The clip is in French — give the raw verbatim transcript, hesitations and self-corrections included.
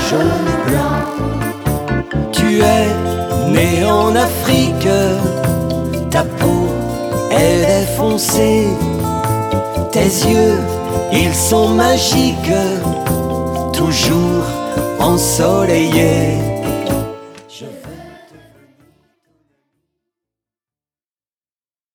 jaune et blanc. Tu es né en Afrique, ta peau elle est foncée, tes yeux ils sont magiques, toujours ensoleillés.